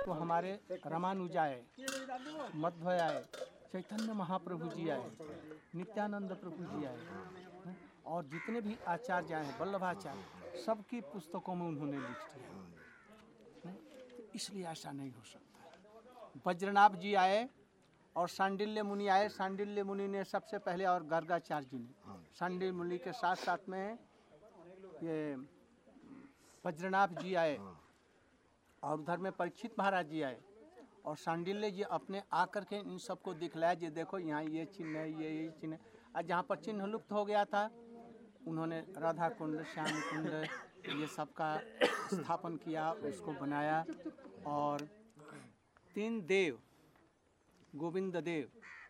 तो हमारे रामानुज आए, मध्व आए, चैतन्य महाप्रभु जी आए, नित्यानंद प्रभु जी आए, और जितने भी आचार्य आए हैं, वल्लभाचार्य, सबकी पुस्तकों में उन्होंने लिख दिया। इसलिए ऐसा नहीं हो सकता। वज्रनाभ जी आए और सांडिल्य मुनि आए। सांडिल्य मुनि ने सबसे पहले, और गर्गाचार्य जी ने। सांडिल्य मुनि के साथ साथ में ये वज्रनाभ जी आए, और उधर में परीक्षित महाराज जी आए, और सांडिल्य जी अपने आकर के इन सबको दिखलाया, जी देखो यहाँ ये चिन्ह है, ये चिन्ह है। और जहाँ पर चिन्ह लुप्त हो गया था, उन्होंने राधा कुंड, श्याम कुंड, ये सब का स्थापन किया, उसको बनाया। और 3 देव, गोविंद देव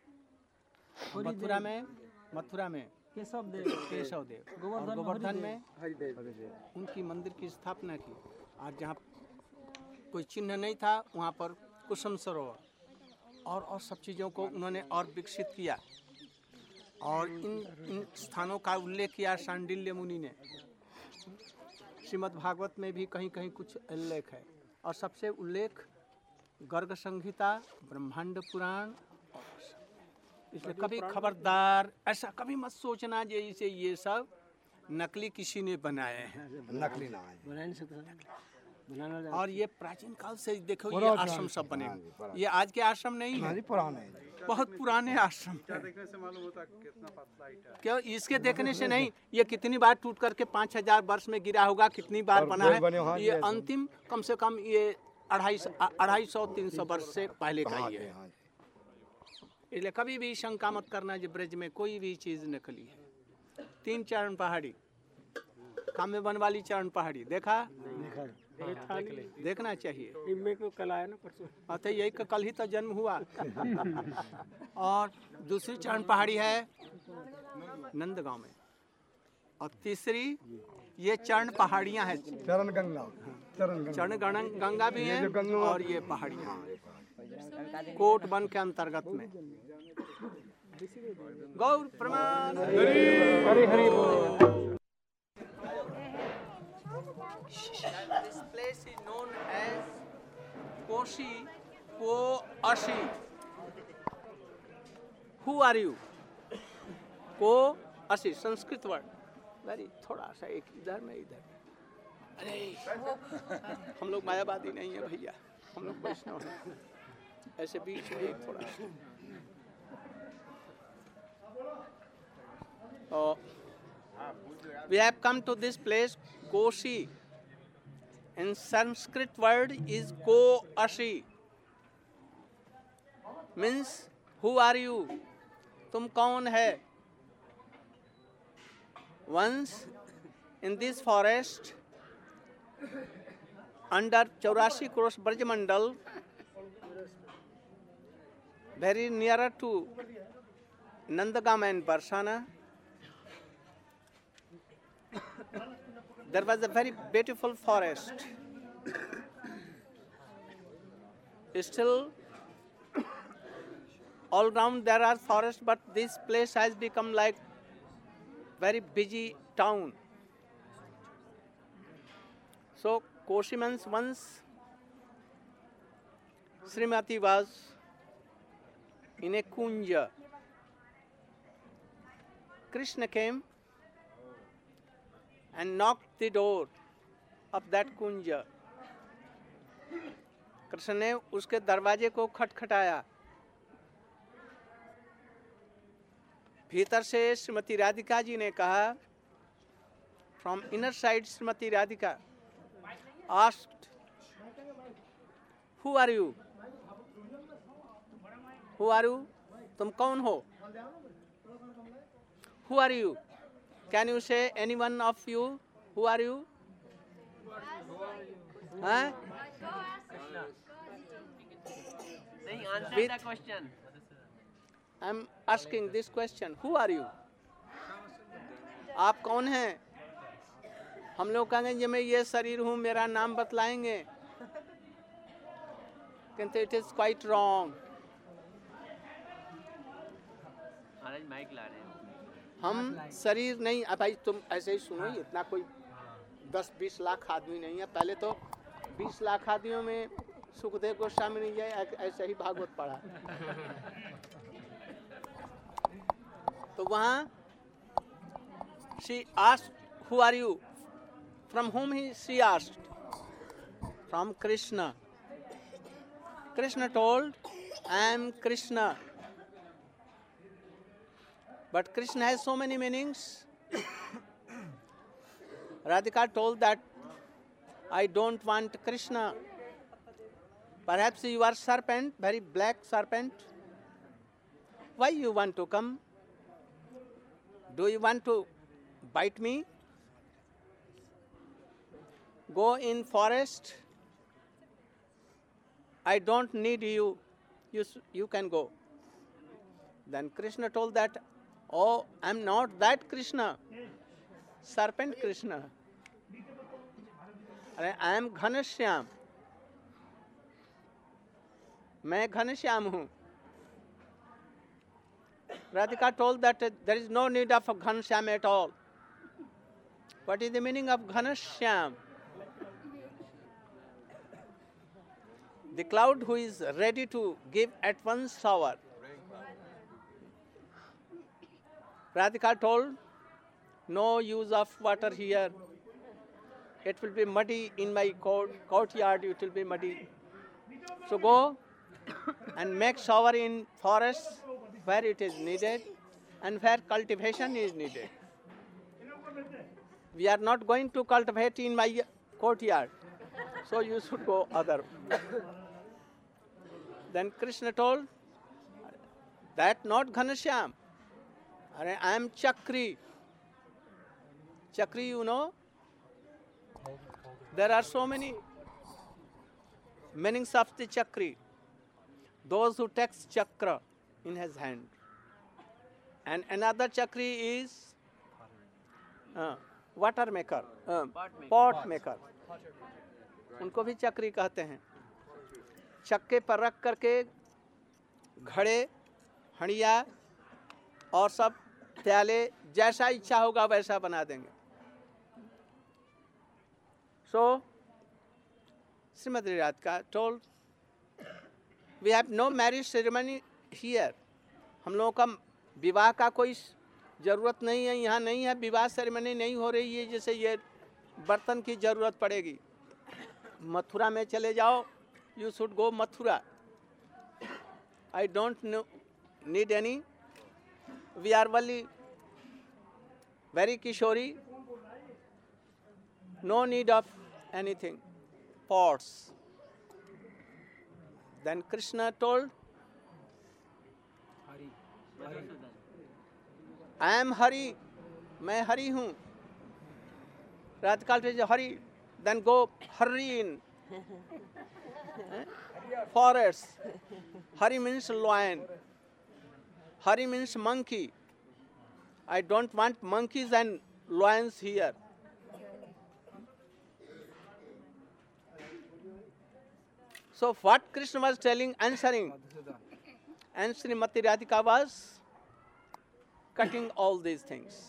मथुरा में केशव देव, और गोवर्धन में उनकी मंदिर की स्थापना की। और जहाँ कोई चिन्ह नहीं था, वहाँ पर कुसुम सरोवर और सब चीज़ों को उन्होंने और विकसित किया। और इन स्थानों का उल्लेख किया सांडिल्य मुनि ने। श्रीमद् भागवत में भी कहीं कहीं कुछ उल्लेख है, और सबसे उल्लेख गर्ग संहिता, ब्रह्मांड पुराण। इसलिए कभी खबरदार ऐसा कभी मत सोचना जैसे ये सब नकली किसी ने बनाए हैं। नकली ना है, बना नहीं सकता। और ये प्राचीन काल से देखो, ये आश्रम सब बने, ये आज के आश्रम नहीं है, पुराने, बहुत पुराने आश्रम। क्या देखने से मालूम होता है कितना पतला ईंट है? क्यों? इसके देखने से नहीं, ये कितनी बार टूट करके 5000 वर्ष में गिरा होगा, कितनी बार बना है। ये अंतिम कम से कम ये 250-300 वर्ष से पहले का ही है। इसलिए कभी भी शंका मत करना जो ब्रज में कोई भी चीज नकली है। 3 चरण पहाड़ी, काम्य वन वाली चरण पहाड़ी देखा? देखना चाहिए। कल आया ना परसों। अतः यही का कल ही तो जन्म हुआ। और दूसरी चरण पहाड़ी है नंदगांव में, और तीसरी ये चरण पहाड़ियां हैं, चरण गंगा भी है, और ये पहाड़ियां कोट वन के अंतर्गत में। गौर प्रमाण। हरि हरि बोल। This place is known as Ko-ashi. Who are you? Ko-ashi, Sanskrit word. Very थोड़ा सा एक इधर में इधर। अरे हम लोग मायावादी नहीं है भैया, हम लोग वैष्णव हैं। ऐसे बीच में एक थोड़ा सा। We have come to this place, Koshi. In Sanskrit word is Ko-ashi. Means who are you? तुम कौन है? Once in this forest, under 84 crores Brajmandal, very nearer to Nandagam and Barsana, there was a very beautiful forest. Still, all round there are forests, but this place has become like very busy town. So, Koshi means once Srimati was in a kunja. Krishna came and knocked the door of that kunja. Krishna ने उसके दरवाजे को खटखटाया। भीतर से श्रीमती राधिका जी ने कहा, from inner side Shrimati Radhika asked, who are you? Who are you? तुम कौन हो? Who are you? Can you say any one of you? Who are you? Huh? Answer the question. I'm asking this question. Who are you? आप कौन हैं? हम लोग कहेंगे कि मैं ये शरीर हूँ, मेरा नाम बतलाएंगे, किंतु it is quite wrong. Maharaj mic ला रहे हैं। हम शरीर नहीं। अब भाई तुम ऐसे ही सुनो, इतना कोई 10-20 लाख आदमी नहीं है। पहले तो 20 लाख आदमियों में सुखदेव गोस्वामी ने ये ऐसे ही भागवत पढ़ा। तो वहाँ she asked, who are you? From whom she asked? From Krishna. Krishna told, I am Krishna. But Krishna has so many meanings. Radhika told that I don't want Krishna. Perhaps you are serpent, very black serpent. Why you want to come? Do you want to bite me? Go in forest. I don't need you. You can go. Then Krishna told that, oh, I'm not that Krishna. Serpent Krishna. I am Ghanashyam. मैं घनश्याम हूँ. Radhika told that there is no need of a Ghanashyam at all. What is the meaning of Ghanashyam? The cloud who is ready to give at once shower. Radhika told, no use of water here. It will be muddy in my courtyard, it will be muddy. So go and make shower in forests where it is needed and where cultivation is needed. We are not going to cultivate in my courtyard, so you should go other. Then Krishna told, that not Ghanashyam, I am Chakri. Chakri, you know, there are so many meanings of the Chakri. Those who takes chakra in his hand. And another Chakri is water maker, pot maker. उनको भी चक्री कहते हैं. चक्के पर रख करके घड़े, हंडिया और सब प्याले जैसा इच्छा होगा वैसा बना देंगे. So, Srimati Radhika told, we have no marriage ceremony here. हम लोगों का विवाह का कोई जरूरत नहीं है, यहाँ नहीं है, विवाह सेरेमनी नहीं हो रही है जैसे ये बर्तन की जरूरत पड़ेगी. मथुरा में चले जाओ, you should go Mathura. I don't need any. We are only very Kishori. No need of anything. Pots. Then Krishna told, I am Hari. मैं हरि हूँ. Radhika says Hari. Then go hurry in forest. Hari means lion. Hari means monkey. I don't want monkeys and lions here. So what Krishna was telling, answering, and Srimati Radhika was cutting all these things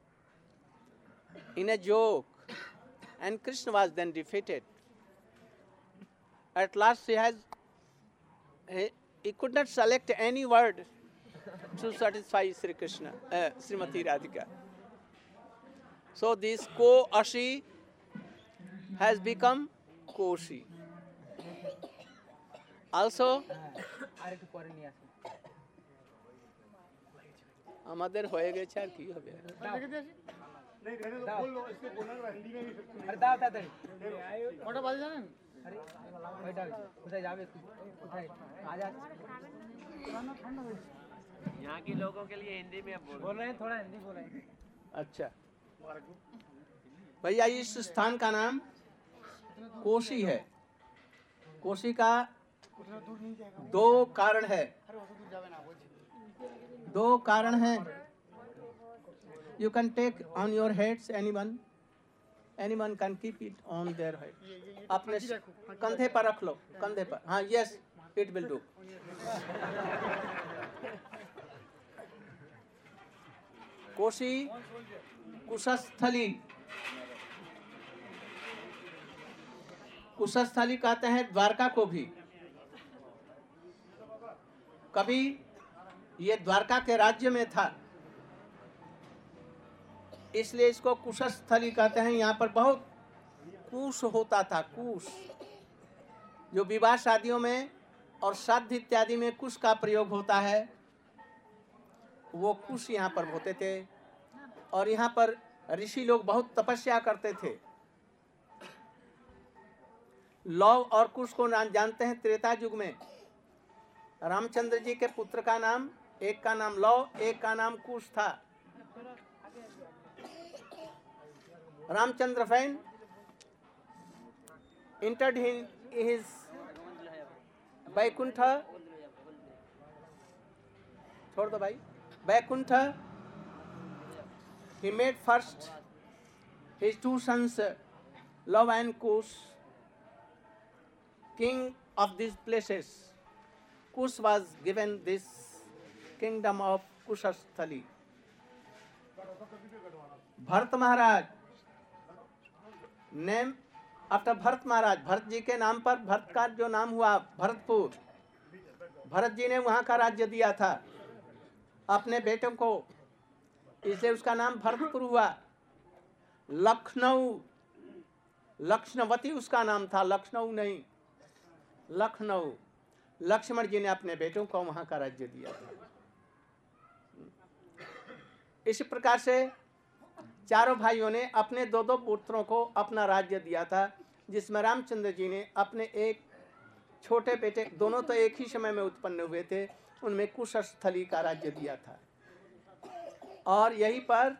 in a joke. And Krishna was then defeated. At last he could not select any word to satisfy Sri Krishna, Srimati Radhika. So this Ko-ashi has become Koshi. Also, আমাদের হয়ে গেছে আর কি হবে. यहाँ के लोगों के लिए हिंदी में बोल रहे हैं, थोड़ा हिंदी बोल रहे हैं. अच्छा भैया, इस स्थान का नाम कोशी है. कोशी का दो कारण है. दो कारण हैं. You can take on your heads, anyone can keep it on their head. अपने कंधे पर रख लो, कंधे पर. हाँ, yes, it will do. Koshi Kushasthali. Kushasthali कहते हैं द्वारका को भी। कभी ये द्वारका के राज्य में था, इसलिए इसको कुशस्थली कहते हैं। यहाँ पर बहुत कुश होता था, कुश, जो विवाह शादियों में और श्राद्ध इत्यादि में कुश का प्रयोग होता है, वो कुश यहाँ पर होते थे। और यहाँ पर ऋषि लोग बहुत तपस्या करते थे। लव और कुश को जानते हैं। त्रेता युग में रामचंद्र जी के पुत्र का नाम, एक का नाम लव, एक का नाम कुश था। रामचंद्र फैन entered in his Vaikuntha, छोड़ दो भाई, Vaikuntha. He made first his two sons, Love and Kush, king of these places. Kush was given this kingdom of Kushasthali. Bharat Maharaj, name after Bharat Maharaj, Bharat ji के नाम पर भरत का जो नाम हुआ भरतपुर, भरत जी ने वहाँ का राज्य दिया था अपने बेटों को, इसलिए उसका नाम भरतपुर हुआ। लखनऊ, लक्ष्मणवती उसका नाम था, लखनऊ नहीं, लखनऊ। लक्ष्मण जी ने अपने बेटों को वहाँ का राज्य दिया था। इस प्रकार से चारों भाइयों ने अपने दो दो पुत्रों को अपना राज्य दिया था, जिसमें रामचंद्र जी ने अपने एक छोटे बेटे, दोनों तो एक ही समय में उत्पन्न हुए थे, उनमें कुशस्थली का राज्य दिया था। और यहीं पर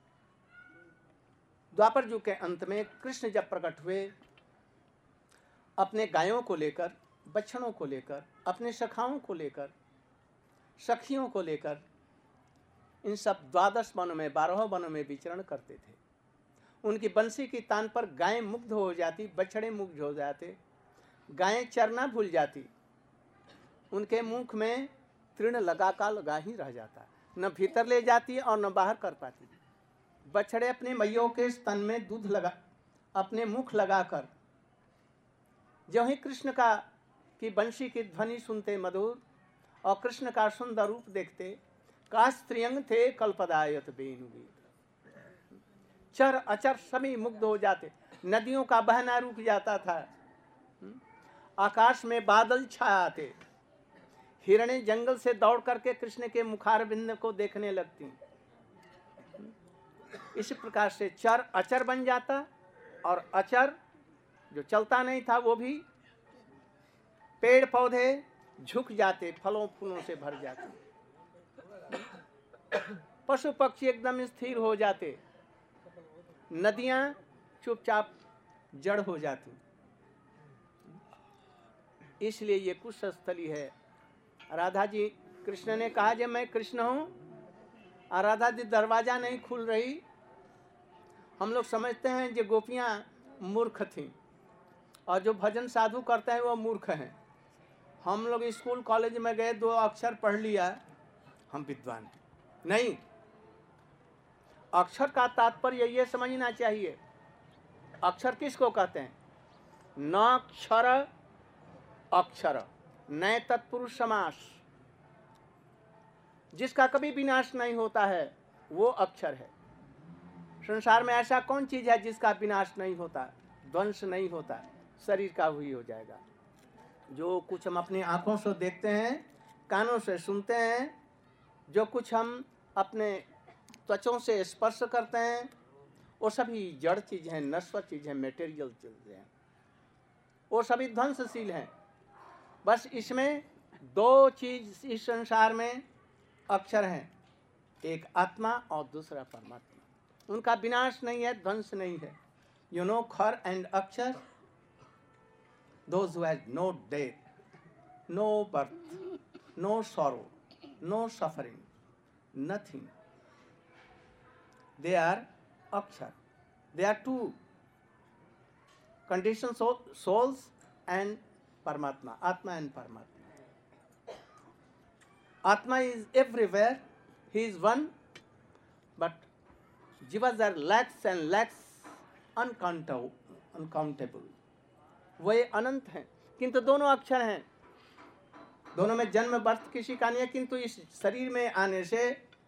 द्वापर युग के अंत में कृष्ण जब प्रकट हुए, अपने गायों को लेकर, बछड़ों को लेकर, अपने सखाओं को लेकर, सखियों को लेकर, इन सब 12 वनों में, 12 वनों में विचरण करते थे। उनकी बंसी की तान पर गायें मुग्ध हो जाती, बछड़े मुग्ध हो जाते, गायें चरना भूल जाती, उनके मुख में तृण लगा ही रह जाता, न भीतर ले जाती और न बाहर कर पाती। बछड़े अपने मैयों के स्तन में दूध लगा, अपने मुख लगाकर, जो ही कृष्ण का की बंशी की ध्वनि सुनते मधुर, और कृष्ण का सुंदर रूप देखते, काश त्रियंग थे कल्पदायत बेनुगीत, चर अचर सभी मुग्ध हो जाते। नदियों का बहना रुक जाता था, आकाश में बादल छा आते, हिरणे जंगल से दौड़ करके कृष्ण के मुखारबिंद को देखने लगती। इस प्रकार से चर अचर बन जाता, और अचर जो चलता नहीं था वो भी, पेड़ पौधे झुक जाते, फलों फूलों से भर जाते, पशु पक्षी एकदम स्थिर हो जाते, नदियां चुपचाप जड़ हो जाती। इसलिए ये कुशस्थली है। राधा जी, कृष्ण ने कहा जब मैं कृष्ण हूं, और राधा जी दरवाजा नहीं खुल रही। हम लोग समझते हैं जो गोपियां मूर्ख थीं, और जो भजन साधु करते हैं वो मूर्ख हैं। हम लोग स्कूल कॉलेज में गए, 2 अक्षर पढ़ लिया, हम विद्वान हैं। नहीं, अक्षर का तात्पर्य ये समझना चाहिए। अक्षर किसको कहते हैं? न अक्षर अक्षर, नए तत्पुरुष समास, जिसका कभी विनाश नहीं होता है वो अक्षर है। संसार में ऐसा कौन चीज है जिसका विनाश नहीं होता, ध्वंस नहीं होता? शरीर का हुई हो जाएगा। जो कुछ हम अपनी आंखों से देखते हैं, कानों से सुनते हैं, जो कुछ हम अपने त्वचों से स्पर्श करते हैं, वो सभी जड़ चीज हैं, नश्वर चीज हैं, मेटेरियल चीज हैं, वो सभी ध्वंसशील हैं। बस इसमें 2 चीज इस संसार में अक्षर हैं, एक आत्मा और दूसरा परमात्मा। उनका विनाश नहीं है, ध्वंस नहीं है। यू नो खर एंड अक्षर, those who had no death, no birth, no sorrow, no suffering, nothing. They are akshar. They are 2 conditions of souls and Paramatma, Atma and Paramatma. Atma is everywhere, he is one, but jivas are lakhs and lakhs, uncountable. वे अनंत हैं, किंतु दोनों अक्षर हैं, दोनों में जन्म बर्थ किसी का नहीं है, किंतु इस शरीर में आने से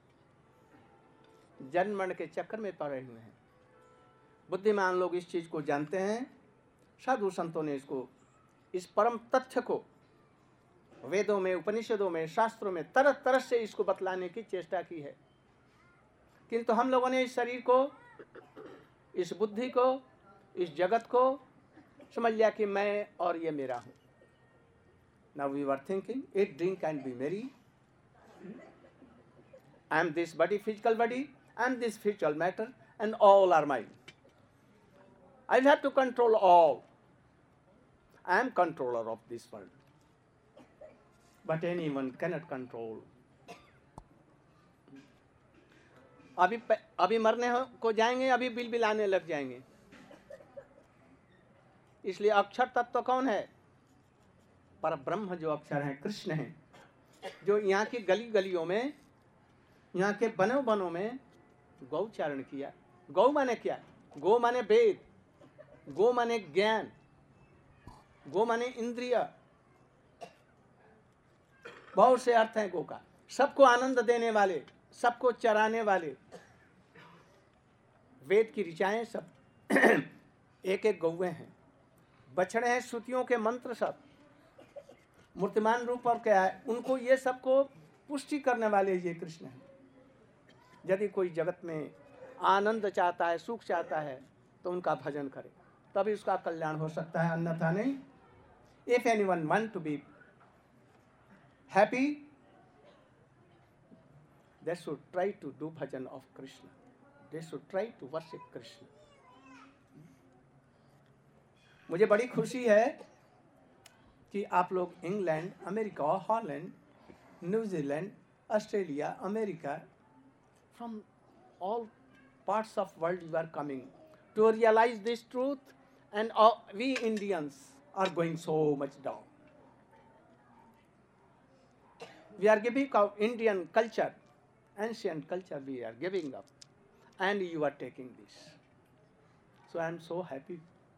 जन्म मरण के चक्कर में पड़े हुए हैं। बुद्धिमान लोग इस चीज को जानते हैं, साधु संतों ने इसको, इस परम तथ्य को वेदों में, उपनिषदों में, शास्त्रों में तरह तरह से इसको बतलाने की चेष्टा की है, किंतु हम लोगों ने इस शरीर को, इस बुद्धि को, इस जगत को समझ लिया कि मैं और ये मेरा हूं। Now we were thinking, eat, drink and be merry. I am this body, physical body, I am this physical matter, and all are mine. I have to control all. I am controller of this world. But anyone cannot control. अभी मरने को जाएंगे, अभी bill बिलाने लग जाएंगे। इसलिए अक्षर तत्व कौन है? पर ब्रह्म जो अक्षर है, कृष्ण है, जो यहाँ की गली गलियों में, यहाँ के बनों बनों में गौचारण किया। गौ माने क्या? गो माने वेद, गो माने ज्ञान, गो माने इंद्रिय, बहुत से अर्थ हैं गो का। सबको आनंद देने वाले, सबको चराने वाले, वेद की ऋचाएं सब एक एक गौएं हैं, बछड़े हैं, श्रुतियों के मंत्र सब, मूर्तिमान रूप और क्या है, उनको ये सबको पुष्टि करने वाले ये कृष्ण हैं। यदि कोई जगत में आनंद चाहता है, सुख चाहता है, तो उनका भजन करे, तभी उसका कल्याण हो सकता है, अन्यथा नहीं। If anyone want to be happy, they should try to do bhajan of Krishna. They should try to worship Krishna. मुझे बड़ी खुशी है कि आप लोग England, America, Holland, New Zealand, Australia, America, from all parts of world you are coming to realize this truth, and we Indians are going so much down. We are giving our Indian culture, ancient culture we are giving up, and you are taking this. So I am so happy.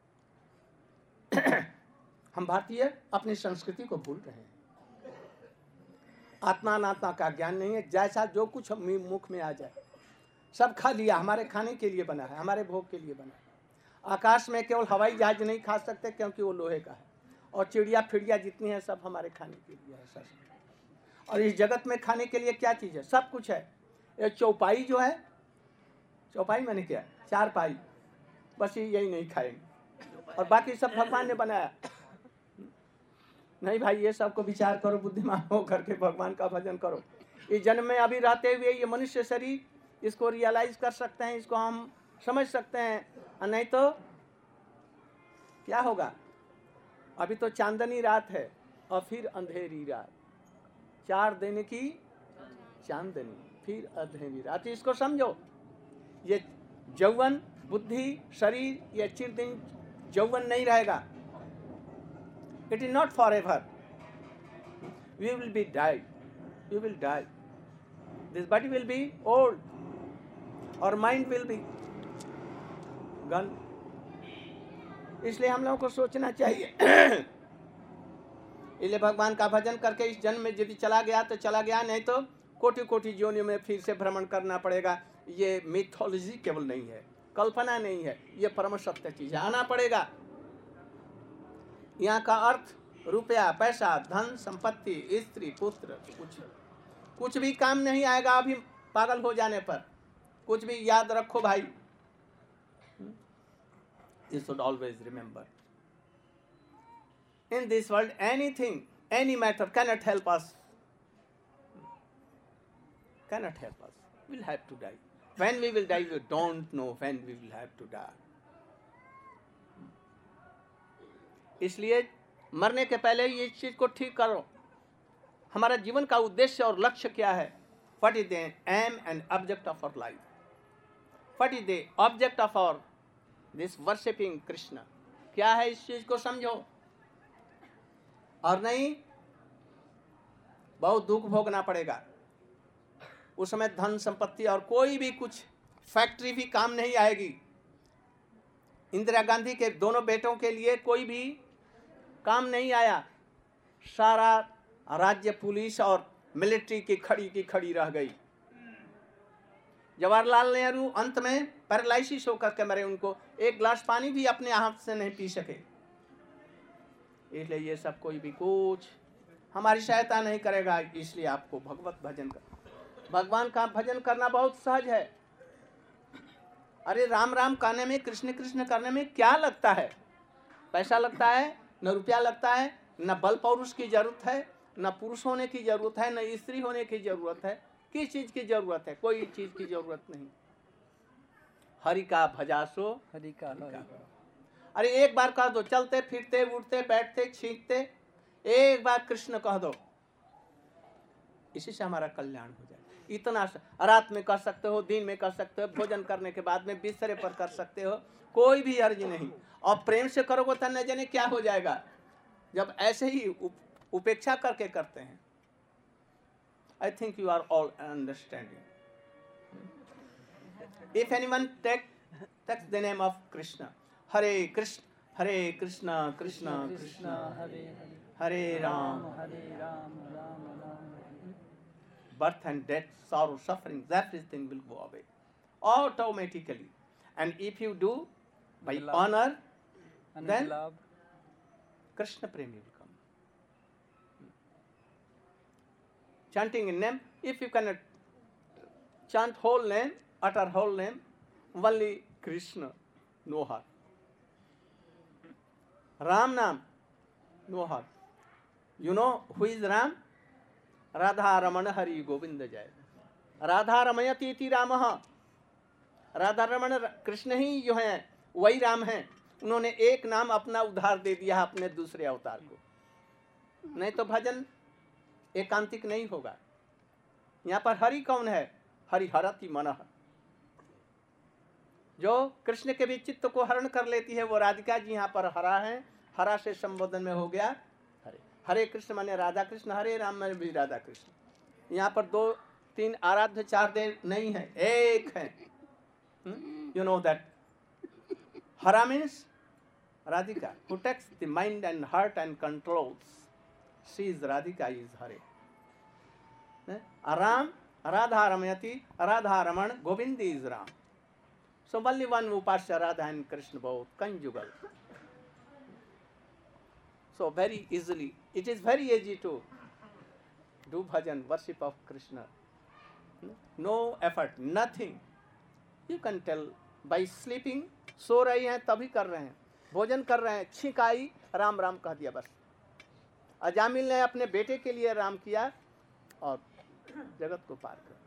हम भारतीय अपनी संस्कृति को भूल रहे हैं। आत्मा अनात्मा का ज्ञान नहीं है, जैसा जो कुछ मुख में आ जाए सब खा लिया, हमारे खाने के लिए बना है, हमारे भोग के लिए बना है। आकाश में केवल हवाई जहाज नहीं खा सकते क्योंकि वो लोहे का है, और चिड़िया फिड़िया जितनी है सब हमारे खाने के लिए है सब। और इस जगत में खाने के लिए क्या चीज़ है? सब कुछ है। ये चौपाई जो है, चौपाई मैंने क्या, चारपाई, बस यही नहीं खाएंगे, और बाकी सब भगवान ने बनाया। नहीं भाई, ये सबको विचार करो, बुद्धिमान हो करके भगवान का भजन करो। इस जन्म में अभी रहते हुए ये मनुष्य शरीर, इसको रियलाइज कर सकते हैं, इसको हम समझ सकते हैं, और नहीं तो क्या होगा? अभी तो चांदनी रात है और फिर अंधेरी रात, 4 दिन की चांदनी फिर अंधेरी रात। इसको समझो, ये यौवन, बुद्धि, शरीर, ये चिरदिन यौवन नहीं रहेगा। It is not forever. We will be die. We will die. This body will be old. Our mind will be gone. इसलिए हम लोगों को सोचना चाहिए। इसलिए भगवान का भजन करके इस जन्म में यदि चला गया तो चला गया, नहीं तो कोटि कोटि योनियों में फिर से भ्रमण करना पड़ेगा। ये मिथोलॉजी केवल नहीं है, कल्पना नहीं है, ये परम सत्य चीज है। आना पड़ेगा। यहाँ का अर्थ रुपया, पैसा, धन, संपत्ति, स्त्री, पुत्र, कुछ भी काम नहीं आएगा अभी पागल हो जाने पर। कुछ भी याद रखो भाई, you should always remember, in this world anything, any matter cannot help us. Cannot help us. We'll have to die. When we will die, we don't know when we will have to die. इसलिए मरने के पहले ये चीज को ठीक करो। हमारा जीवन का उद्देश्य और लक्ष्य क्या है? What is the aim and object of our life? What is the object of our this worshipping Krishna? क्या है, इस चीज को समझो। और नहीं बहुत दुख भोगना पड़ेगा। उस समय धन संपत्ति और कोई भी कुछ, फैक्ट्री भी काम नहीं आएगी। इंदिरा गांधी के दोनों बेटों के लिए कोई भी काम नहीं आया, सारा राज्य पुलिस और मिलिट्री की खड़ी रह गई। जवाहरलाल नेहरू अंत में पैरालिसिस होकर के मरे, उनको एक गिलास पानी भी अपने हाथ से नहीं पी सके। इसलिए ये सब कोई भी कुछ हमारी सहायता नहीं करेगा। इसलिए आपको भगवत भजन कर, भगवान का भजन करना बहुत सहज है। अरे राम राम कहने में, कृष्ण कृष्ण करने में क्या लगता है? पैसा लगता है, न रुपया लगता है, न बल पौरुष की जरूरत है, न पुरुष होने की जरूरत है, न स्त्री होने की जरूरत है। किस चीज की जरूरत है? कोई चीज की जरूरत नहीं। हरि का भजासो हरि का अरे एक बार कह दो, चलते फिरते उठते बैठते छींकते एक बार कृष्ण कह दो, इसी से हमारा कल्याण हो जाए। इतना रात में कर सकते हो, दिन में कर सकते हो, भोजन करने के बाद में बिस्तरे पर कर सकते हो, कोई भी अर्ज नहीं। और प्रेम से करोगे तो न जाने क्या हो जाएगा जब ऐसे ही उपेक्षा करके करते हैं। I think you are all understanding. If anyone takes the name of Krishna, Hare Krishna, Krishna Krishna, Hare Ram, Ram. birth and death, sorrow, suffering, everything will go away automatically. And if you do by honor, then Krishna Premi will come. Chanting in name, if you cannot chant whole name, utter whole name, only Krishna, no heart. Ram Nam, no heart. You know who is Ram? Radha Raman Hari Govind जय। राधा रमयति इति रामः, राधा रमण कृष्ण ही जो हैं वही राम हैं। उन्होंने एक नाम अपना उधार दे दिया अपने दूसरे अवतार को, नहीं तो भजन एकांतिक नहीं होगा। यहाँ पर हरि कौन है? हरि हरति मनः, जो कृष्ण के भी चित्त को हरण कर लेती है वो राधिका जी यहाँ पर हरा है। हरा से संबोधन में हो गया हरे। हरे कृष्ण माने राधा कृष्ण, हरे राम माने भी राधा कृष्ण। यहाँ पर 2 3 आराध्य 4 देव नहीं है, एक है। You know that Hara means Radhika, who takes the mind and heart and controls. She is Radhika, is Hare. Ram, Radha Ramayati, Radha Raman, Govind is Ram. So only one Upasya, Radha and Krishna both conjugal. So very easily, it is very easy to do bhajan, worship of Krishna. No effort, nothing. You can tell by sleeping, सो रही हैं तभी कर रहे हैं, भोजन कर रहे हैं, छींक आई राम राम कह दिया बस। अजामिल ने अपने बेटे के लिए राम किया और जगत को पार कर।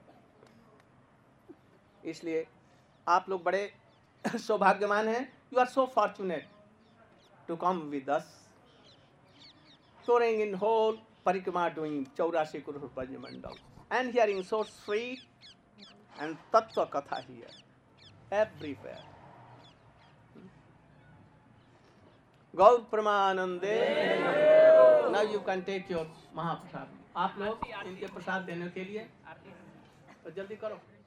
इसलिए आप लोग बड़े सौभाग्यवान हैं। You are so fortunate to come with us, touring in whole परिक्रमा, doing 84 crore Brajamandal and hearing so sweet and tattva katha here everywhere. Gaur Pramanande. Now you can take your Mahaprasad. आप लोग इनके प्रसाद देने के लिए तो जल्दी करो।